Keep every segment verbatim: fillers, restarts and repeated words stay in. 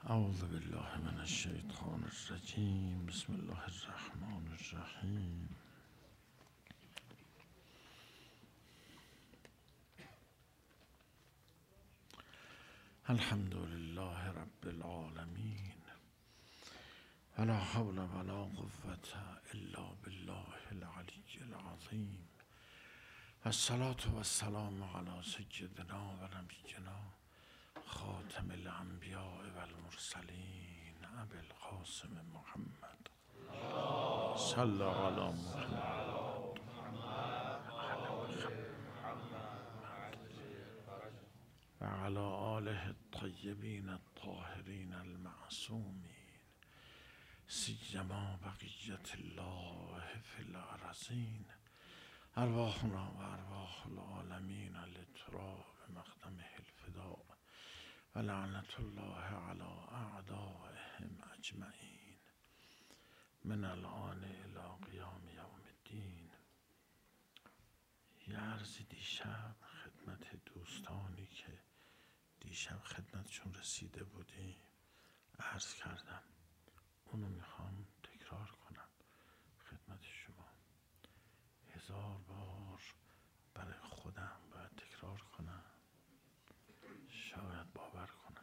اعوذ بالله من الشیطان الرجیم. بسم الله الرحمن الرحیم. الحمد لله رب العالمین ولا حول ولا قوة الا بالله العلی العظیم. الصلاة والسلام علی سیدنا و نبینا خاتم الانبیاء و المرسلین ابی القاسم محمد صلی علی محمد و علی آله الطیبین الطاهرین المعصومین سیما بقیت الله فی الارضین. ارواحنا و ارواح العالمین لتراب مقدمه الفداء و لعنت الله علی اعدائهم اجمعین من الان الی قیام یوم الدین. یه عرضی دیشب خدمت دوستانی که دیشب خدمتشون رسیده بودیم عرض کردم، اونو میخوام تکرار کنم خدمت شما. هزار بار برای خودم باید تکرار کنم، شاید باور کنم.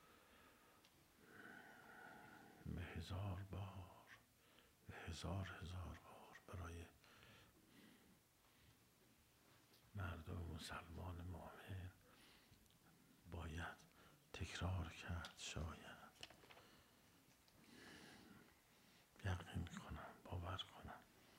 به هزار بار، به هزار هزار بار برای مردم مسلمان مؤمن باید تکرار کرد. شاید یقین کنم، باور کنم.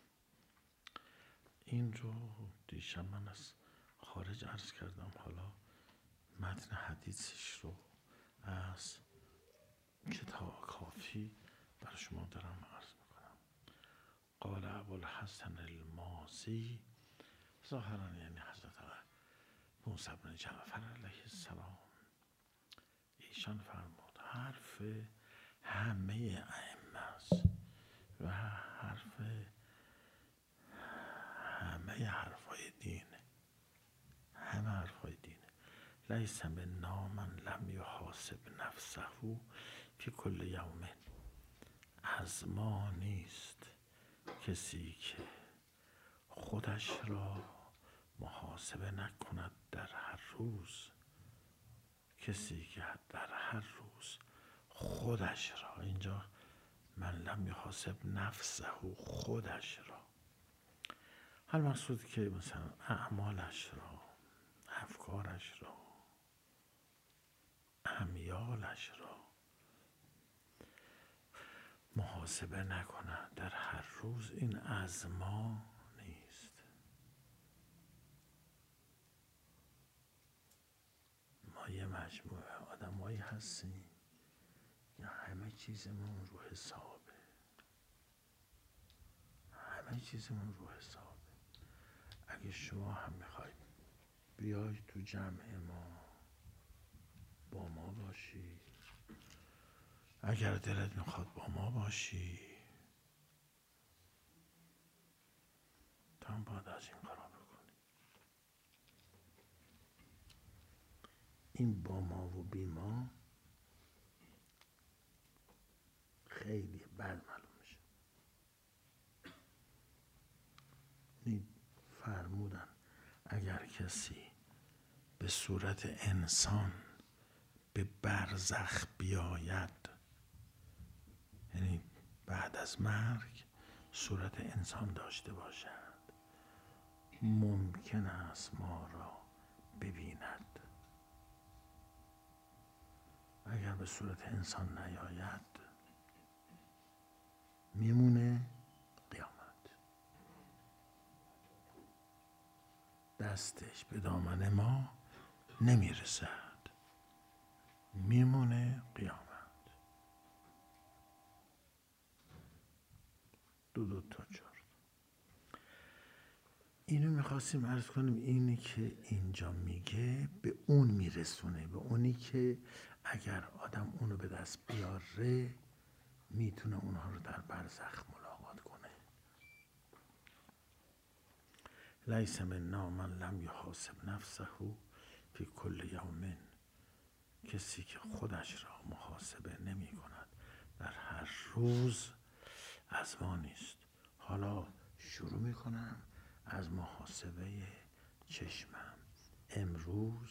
این رو دیشب من از خارج عرض کردم، حالا متن حدیثش رو از کتاب کافی برای شما دارم عرض میکنم. قال ابوالحسن المازی ظاهرا یعنی حضرت موسی بن جعفر علیه السلام، ایشان فرمود حرف همه ائمه است و حرف همه حرفای دینه، همه حرفای دینه. لیس منا من لم یحاسب نفسه فی کل یوم. از ما نیست کسی که خودش را محاسبه نکند در هر روز. کسی که در هر روز خودش را، اینجا من لم یحاسب نفسه، خودش را، هر مقصود که مثلا اعمالش را، افکارش را، امیالش را محاسبه نکند در هر روز، این از ما نیست. ما یه مجموعه آدمایی هستیم یا همه چیزمون رو حسابه، همه چیزمون رو حسابه. اگه شما هم میخواید بیای تو جمع ما با ما باشی، اگر دلت میخواد با ما باشی، تو هم باید از این کارا بکنی. این با ما و بی ما خیلی بد معلوم میشه. این فرمودن اگر کسی به صورت انسان به برزخ بیاید، یعنی بعد از مرگ صورت انسان داشته باشد، ممکن است ما را ببیند. اگر به صورت انسان نیاید میمونه قیامت، دستش به دامن ما نمیرسد، میمونه قیامت. دو دو تا چهار. اینو میخواستیم عرض کنیم، اینی که اینجا میگه به اون میرسونه، به اونی که اگر آدم اونو به دست بیاره میتونه اونها رو در برزخ ملاقات کنه. لیس منا من لم یحاسب نفسه فی کل یوم. کسی که خودش را محاسبه نمی امروز از ما نیست. حالا شروع میکنم از محاسبه چشمم. امروز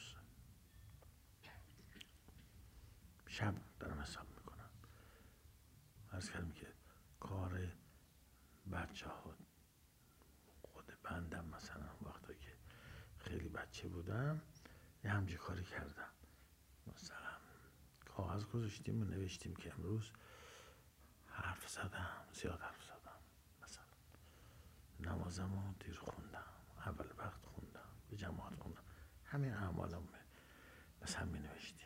شب دارم حساب میکنم. عرض کردم که کار بچه ها، خود بندم مثلا وقتا که خیلی بچه بودم یه همچه کاری کردم. مثلا کاغذ گذاشتیم و نوشتیم که امروز حرف زدم، زیاد حرف زدم، مثلا نمازم رو دیر خوندم، اول وقت خوندم، به جماعت خوندم، همین اعمالم مثلا می نوشتیم.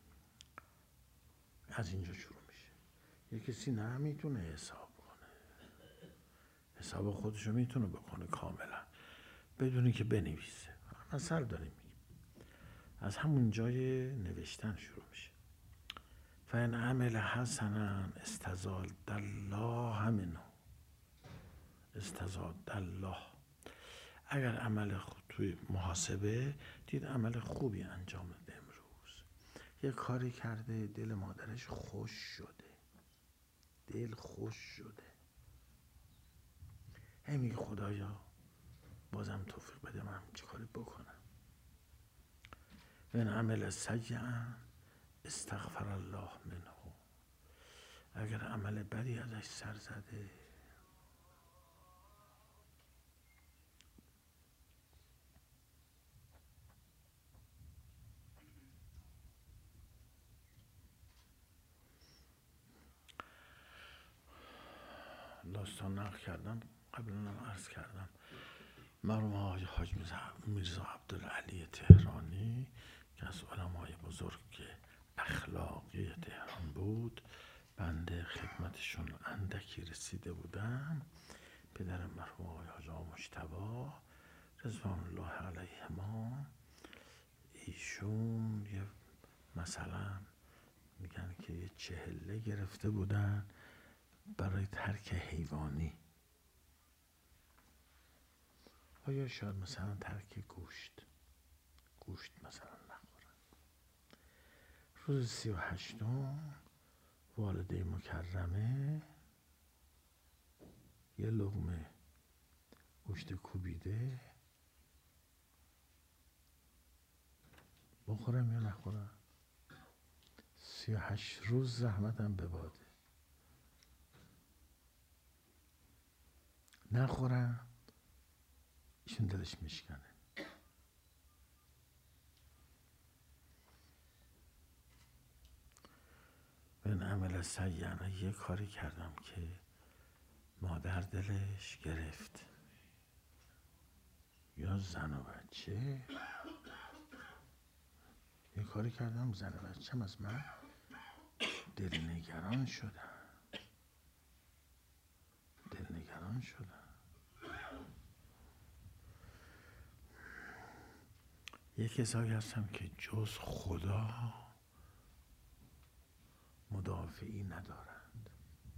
از اینجا شروع میشه. یه کسی نه میتونه حساب کنه، حساب خودشو میتونه بکنه کاملا بدونی که بنویسه. مثل داریم میگیم. از همون جای نوشتن شروع میشه. فإن عمل حسنا استزاد الله منه، استزاد الله. اگر عمل توی محاسبه دید عمل خوبی انجام داده، امروز یه کاری کرده دل مادرش خوش شده، دل خوش شده، هی میگه خدایا بازم توفیق بده من چه کاری بکنم. و این عمل سیئا استغفر الله منه. اگر عمل بدی ازش سر زده داستان نقل کردم، قبلا هم عرض کردم. مرحوم آقای حاج میرزا عبدالعلی تهرانی که از علمای بزرگ اخلاقی تهران بود، بنده خدمتشون اندکی رسیده بودم. پدر مرحوم آقای حاج آقا مجتبی رضوان الله علیهما، ایشون یه مثلا میگن که یه چهله گرفته بودن برای ترک حیوانی، یا شاید مثلا ترک گوشت گوشت مثلا نخورن. روز سی و هشتم والده مکرمه یه لقمه گوشت کوبیده، بخورم یا نخورم؟ سی و هشت روز زحمتم به باده، نخورم ایشون دلش میشکنه. من عمل سیئا، یه کاری کردم که مادر دلش گرفت یا زن و بچه، یه کاری کردم زن و بچه‌م از من دلنگران شدن دلنگران شدن یه کسایی هستم که جز خدا مدافعی ندارند.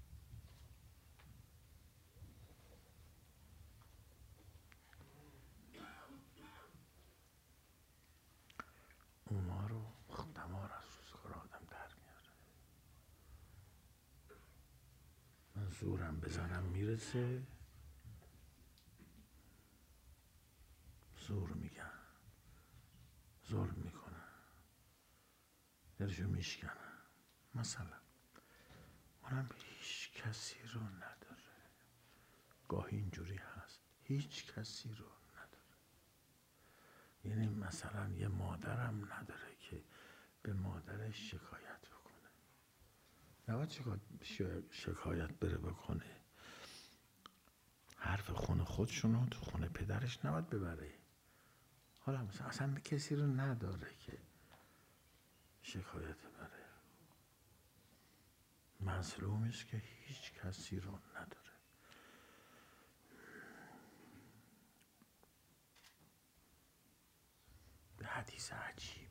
اونا رو دمار از روزگار آدم در میاره. من زورم بزنم میرسه، زور میگن، ظلم میکنن، دلشو میشکنن. مثلا اونم هیچ کسی رو نداره. گاهی اینجوری هست هیچ کسی رو نداره. یعنی مثلا یه مادرم نداره که به مادرش شکایت بکنه. نباید شکایت بره بکنه، حرف خونه خودشونو تو خونه پدرش نباید ببره. حالا مثلا اصلا کسی رو نداره که شکایت بره. مظلومش که هیچ کسی رو نداره. به حدیث عجیبیه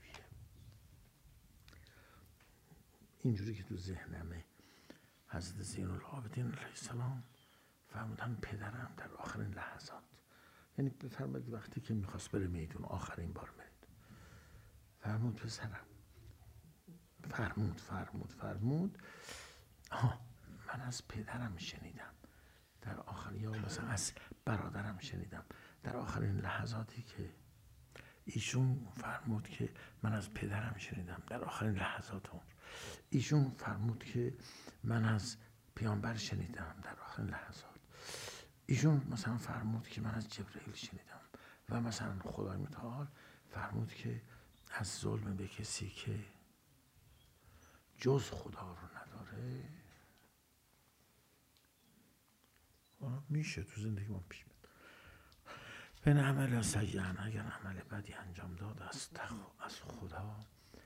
اینجوری که تو ذهنمه. حضرت زین العابدین علیه السلام فرمودن پدرم در آخرین لحظات، یعنی بفرمایید وقتی که میخواست بره میدون آخرین بار میدون، فرمود پسرم، فرمود فرمود فرمود آها من از پدرم شنیدم در آخر، یا مثلا از برادرم شنیدم در آخرین لحظاتی که ایشون فرمود که من از پدرم شنیدم در آخرین لحظات عمر. ایشون فرمود که من از پیامبر شنیدم در آخرین لحظات. ایشون مثلا فرمود که من از جبرئیل شنیدم و مثلا خدای متعال فرمود که از ظلم به کسی که جز خدا رو نداره میشه تو زندگی ما پیش میاد. به عمل سیئن، اگر عمل بدی انجام داد از از خدا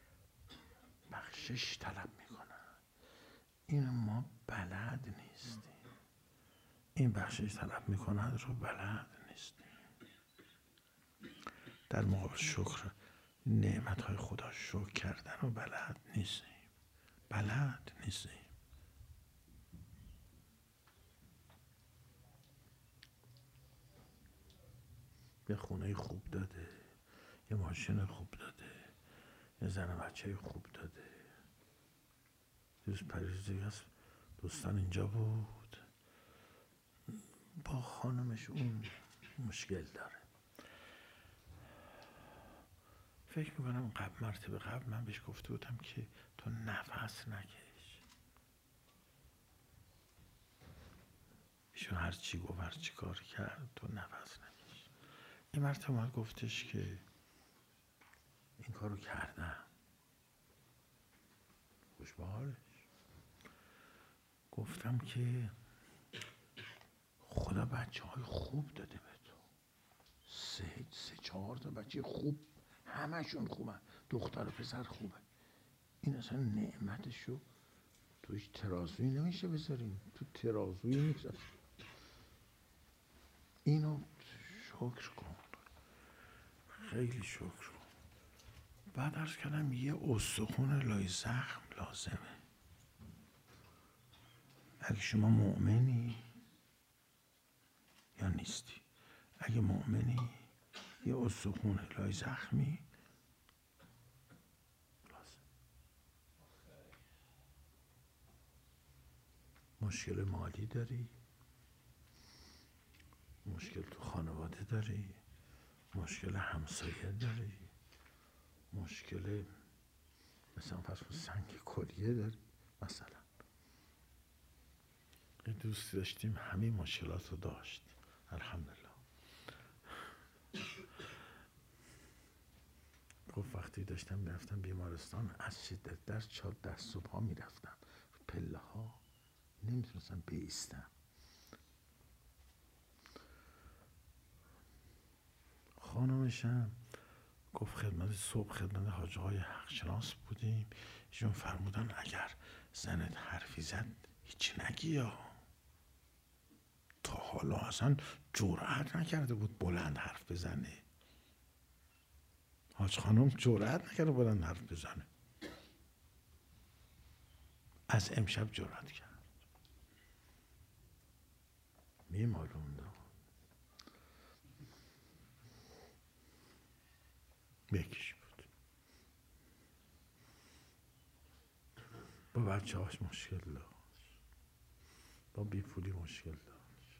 بخشش طلب میکنه. این ما بلد نیستیم، این بخشش طلب میکند رو بلد نیستیم. در مقابل شکر نعمت های خدا شکر کردن رو بلد نیستیم، بلد نیستیم. یه خونه خوب داده، یه ماشین خوب داده، یه زن بچه خوب داده. دوست پریزی هست دوستان اینجا بود، با خانمش اون مشکل داره. فکر میکنم قبل مرتبه قبل من بهش گفته بودم که تو نفس نکش. ایشون هر چی گفت هر چی کار کرد تو نفس نکش. این مرتبه من گفتش که این کارو کردم، خوش به حالش. گفتم که خدا بچه های خوب داده به تو، سه, سه چهار تا بچه خوب، همشون خوبن، دختر و پسر خوبه. این اصلا نعمتشو تو هیچ ترازویی نمیشه بذاریم، تو ترازویی نیست. اینو شکر کن، خیلی شکر کن. بعد عرض کردم یه استخون لای زخم لازمه. اگه شما مؤمنی یا نیستی، اگه مؤمنی یه استخون لای زخمی لازم. مشکل مالی داری، مشکل تو خانواده داری، مشکل همسایه داری، مشکل مثلا پس سنگ کلیه داری. مثلا این دوست داشتیم همین مشکلات رو داشت، الحمدلله. گفت وقتی داشتم میرفتم بیمارستان از شدت درد چهار دست صبح ها میرفتم پله ها، نمیتونستم بایستم. خانمشم گفت خدمت صبح خدمت حاج های حق شناس بودیم، ایشون فرمودن اگر زنت حرفی زد هیچی نگی. یا تا حالا اصلا جرأت نکرده بود بلند حرف بزنه. حاج خانم جرأت نکرده بلند حرف بزنه، از امشب جرأت کرد. می معلوم دار یکیش بود، با بچه هاش مشکل داشت، با بیپولی مشکل داشت،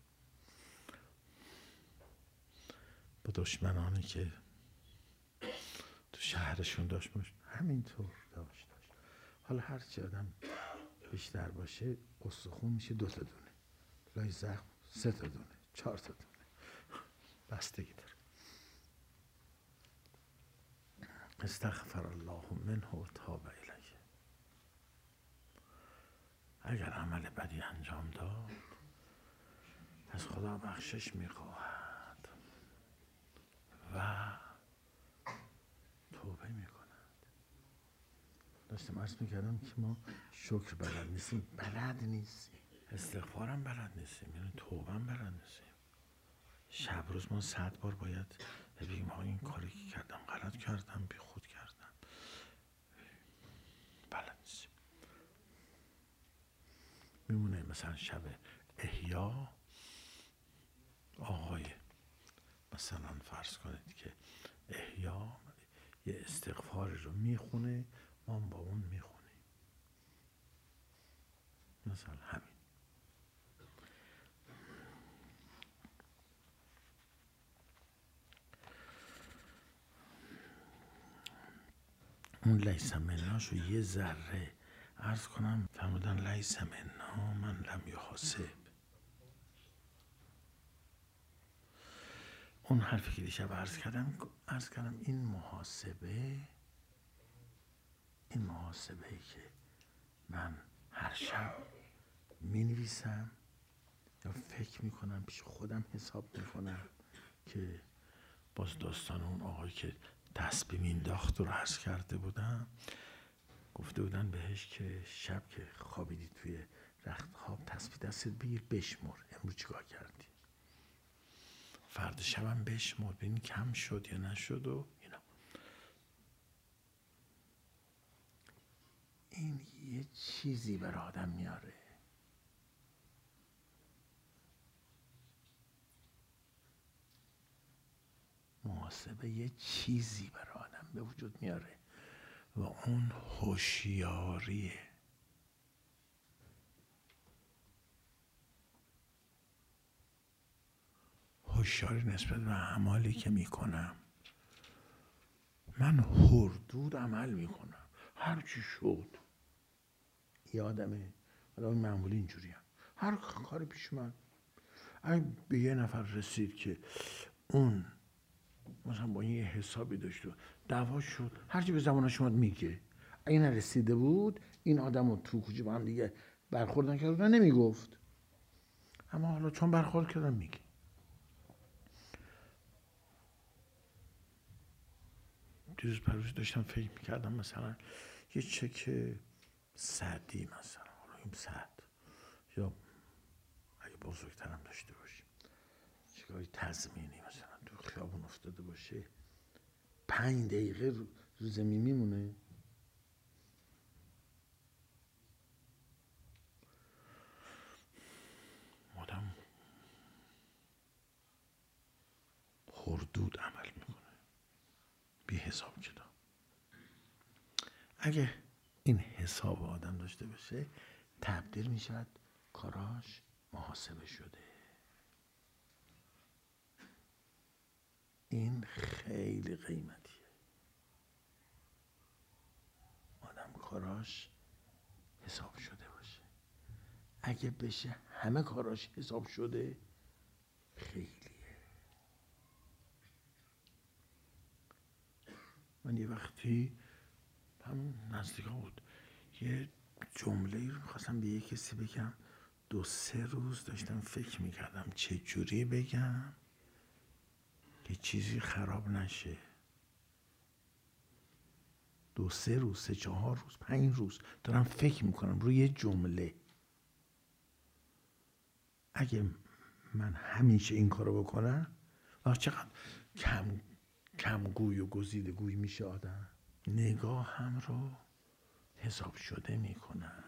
با دشمنانی که تو شهرشون داشت همینطور داشت داشت. حالا هر چی آدم بیشتر باشه استخون میشه دو تا دونه، لای زخم سه تا دونه، چهار تا دونه، بستگی داره. استغفر الله منه و تاب الیه. اگر عمل بدی انجام داد از خدا بخشش میخواهد و توبه میکند. داشتم عرض میکردم که ما شکر بلد نیستیم، بلد نیستیم، استغفارم بلد نیستیم، یعنی توبهم بلد نیستیم. شب روز ما صد بار باید بگیم ها این کاری که کردم غلط کردم، بی خود کردم، بلد نیستیم. میمونه مثلا شب احیا آقای مثلا فرض کنید که احیا یه استغفاری رو میخونه، ما با اون میخونیم مثلا همین اون لیس مناشو یه ذره عرض کنم، فرمودن لیس منا من لم یحاسب. اون حرفی که دیشب عرض کردم عرض کردم این محاسبه، این محاسبه ای که من هر شب می نویسم یا فکر می کنم، پیش خودم حساب می کنم که باز داستان اون آقایی که تسبیح مینداخت رو عرض کرده بودم. گفته بودن بهش که شب که خوابیدی توی رخت خواب تسبیح دستت بگیر بشمر امروز چیکار کردی، فردا شبم بشمر ببین کم شد یا نشد و اینا. این یه چیزی بر آدم میاره. محاسبه یه چیزی بر آدم به وجود میاره و اون هوشیاریه. هوشیاری نسبت به اعمالی که میکنم. من هردود عمل میکنم، هر چی شد. یادمه آدم معمولی اینجوری هم. هر کاری پیش من اگه به یه نفر رسید که اون مثلا با این یه حسابی داشت و دعوا شد، هرچی به زبان شما میگه. اگه نرسیده بود این آدم رو تو کوچه با هم دیگه برخورد نکرد و نمیگفت، اما حالا چون برخورد کردن میگه. دیروز پروز داشتم فکر میکردم مثلا یه چک صدی مثلا، حالا این صد یا اگه بزرگترم داشته باشیم چکای تضمینی مثلا تو خیابون افتاده باشه، پنج دقیقه رو زمین میمونه. آدم هردود عمل میکنه، بی حساب کتاب. اگه این حساب آدم داشته باشه تبدیل میشود کاراش محاسبه شده. این خیلی قیمتیه. آدم کاراش حساب شده باشه. اگه بشه همه کاراش حساب شده خیلیه. من یه وقتی همون نزدیکا بود یه جمله رو میخواستم به یه کسی بگم، دو سه روز داشتم فکر میکردم چه جوری بگم که چیزی خراب نشه. دو سه روز، سه چهار روز، پنج روز دارم فکر میکنم روی یه جمله. اگه من همیشه این کارو بکنم و چقدر کم کمگوی و گزیده گوی میشه آدم. نگاه هم رو حساب شده میکنم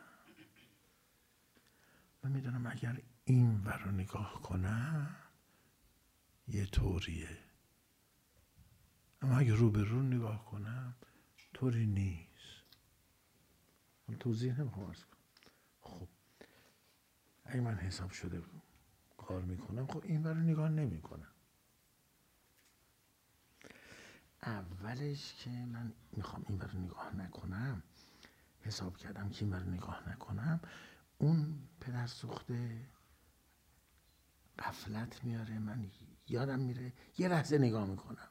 و میدونم اگر این ور رو نگاه کنم یه طوریه، اما اگر رو به رو نگاه کنم طوری نیست. من توضیح نمیخوام عرض کنم. خب اگه من حساب شده کار میکنم، خب این ور رو نگاه نمیکنم. اولش که من میخوام این ور رو نگاه نکنم، حساب کردم که این ور رو نگاه نکنم، اون پدر سوخته غفلت میاره، من یادم میره یه لحظه نگاه میکنم،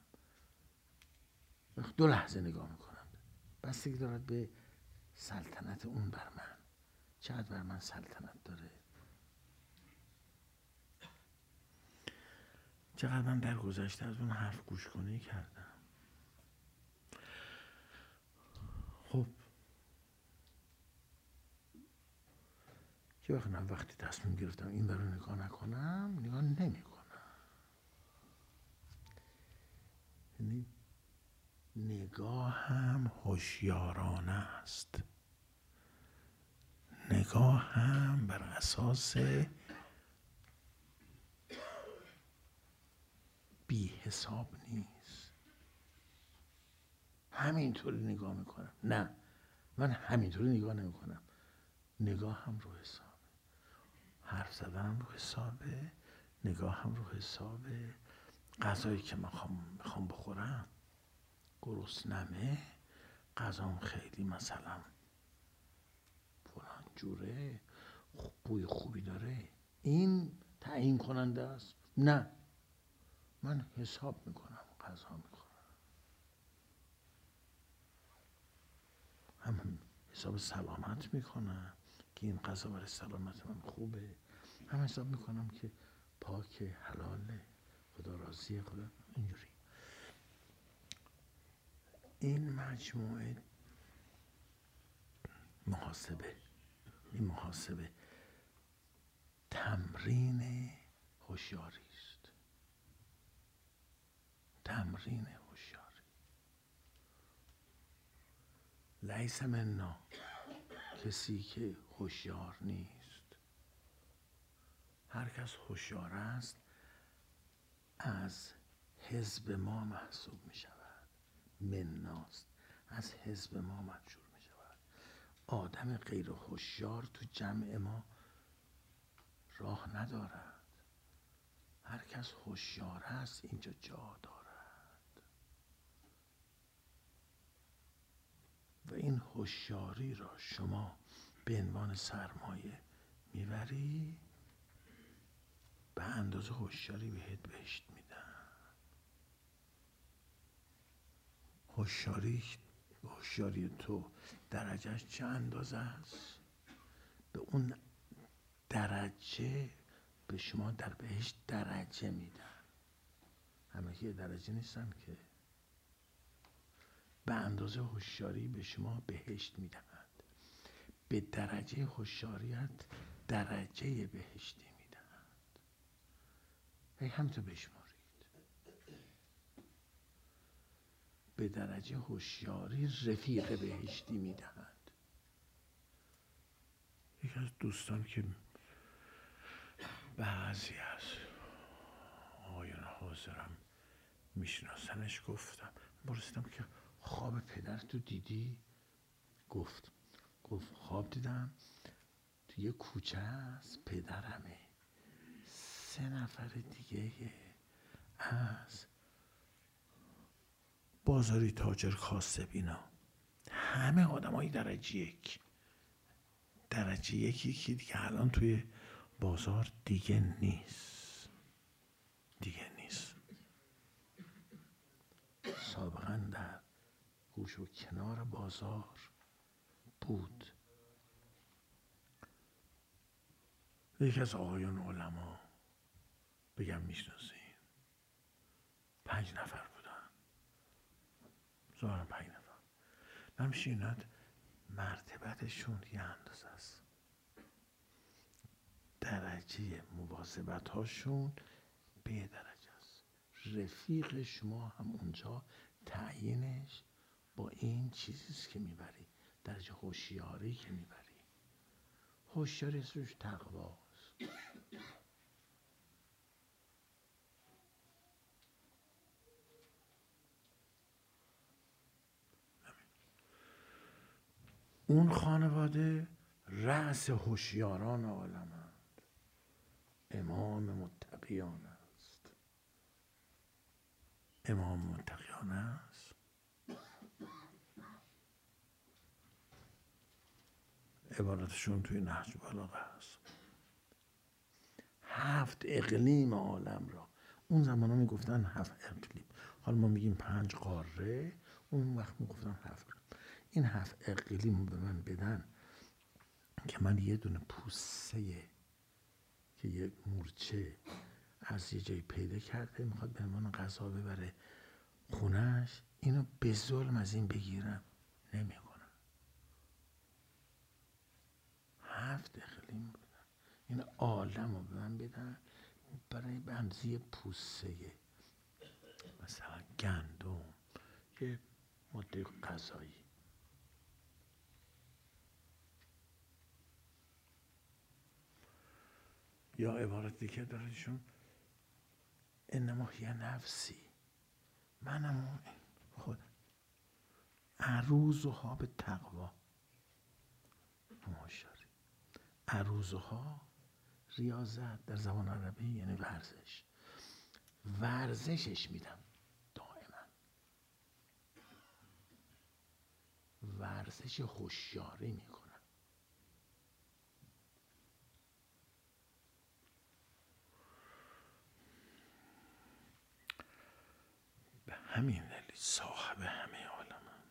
دو لحظه نگاه میکنم. بستگی دارد به سلطنت اون بر من، چقدر بر من سلطنت داره، چقدر من در گذشته از اون حرف گوش کنی کردم. خب که وقت من وقتی تصمیم گرفتم این برای نگاه نکنم، نگاه نمی کنم. یعنی نگاه هم هوشیارانه است. نگاه هم بر اساس بی حساب نیست. همینطوری نگاه میکنم. نه، من همینطوری نگاه نمی کنم. نگاه هم رو حسابه، حرف زدنم رو حسابه، نگاه هم رو حسابه. غذایی که میخوام میخوام بخورم گرسنمه، غذام خیلی مثلا فلان جوره، بوی خوبی داره، این تعیین کننده است؟ نه، من حساب میکنم غذا میخورم، هم حساب سلامت میکنم که این غذا برای سلامت من خوبه، هم حساب میکنم که پاک، حلاله، خدا راضیه، خدا اینجوری. این مجموعه محاسبه، این محاسبه تمرین هوشیاری است، تمرین هوشیاری. لیس منا، کسی که هوشیار نیست. هر کس هوشیار است از حزب ما محسوب می شود. مناست، از حزب ما منشور می شود. آدم غیر هوشیار تو جمع ما راه ندارد. هر کس هوشیار است اینجا جا دارد و این هوشیاری را شما به عنوان سرمایه میبری، به اندازه هوشیاری بهت بهشت میدن. هوشیاری هوشیاری تو درجهش چه اندازه است؟ به اون درجه به شما در بهشت درجه میدن. همه که درجه نیستن که. به اندازه هوشیاری به شما بهشت میدهند. به درجه هوشیاریت درجه بهشتی میدهند. هی همینطور بشمارید. به درجه هوشیاری رفیق بهشتی میدهند. یکی از دوستان که بعضی از آقایان حاضرم میشناسنش گفتم، پرسیدم که خواب پدرتو دیدی؟ گفت گفت خواب دیدم تو یه کوچه است، پدرمه، سه نفر دیگه از بازاری تاجر کاسب، اینا همه آدم های درجه یک، درجه یکی که دیگه الان توی بازار دیگه نیست، دیگه نیست. سابقا در گوش و کنار بازار بود. یکی از آقایان علما، بگم میشناسین، پنج نفر بودن، ظاهرا پنج نفر. نمیشیند مرتبتشون یه اندازه است، درجه مواظبت هاشون به درجه است. رفیق شما هم اونجا تعیینش با این چیزیست که میبری، درجه هوشیاری که میبری. هوشیاری اسمش تقواست. اون خانواده رأس هوشیاران عالمند، امام متقیان است. امام متقیان است. عبارتشون توی نهج البلاغه است. هفت اقلیم عالم را، اون زمان ها میگفتن هفت اقلیم، حالا ما میگیم پنج قاره، اون وقت میگفتن هفت. این هفت اقلیم رو به من بدن که من یه دونه پوسته که یه مورچه از یه جایی پیدا کرده میخواد به من غذا ببره خونش، اینو به ظلم از این بگیرم نمیکنم. هفت اقلیم بودن، این عالم رو به من بدن برای بندزی پوسته مثلا گندم، یه ماده غذایی. یا عبارت دیگه دارشون انما هی نفسی، منم خود عروضها به تقوا هوشیاری. عروضها ریاضت در زبان عربی یعنی ورزش. ورزشش میدم دائما. ورزش هوشیاری میکنن. به همین دلیل صاحب همه عالمم،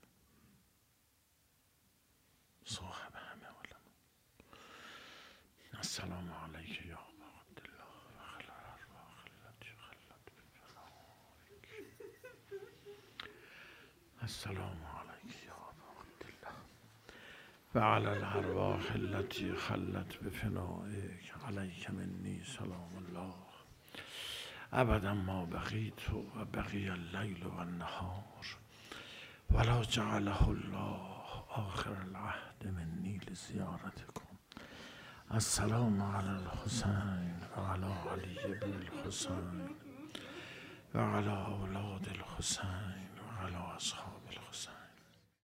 صاحب همه عالمم. السلام علیک یا ابا عبدالله و خیر الارواح التي خلت بفنائک. السلام علیک یا ابا عبدالله و علی الارواح التي خلت بفنائک. علیک منی سلام الله ابدا ما بقیت و بقی اللیل و النهار ولا جعله الله آخر العهد منی لزیارتکم. السلام علی الحسین و علی علی بن الحسین و علی اولاد الحسین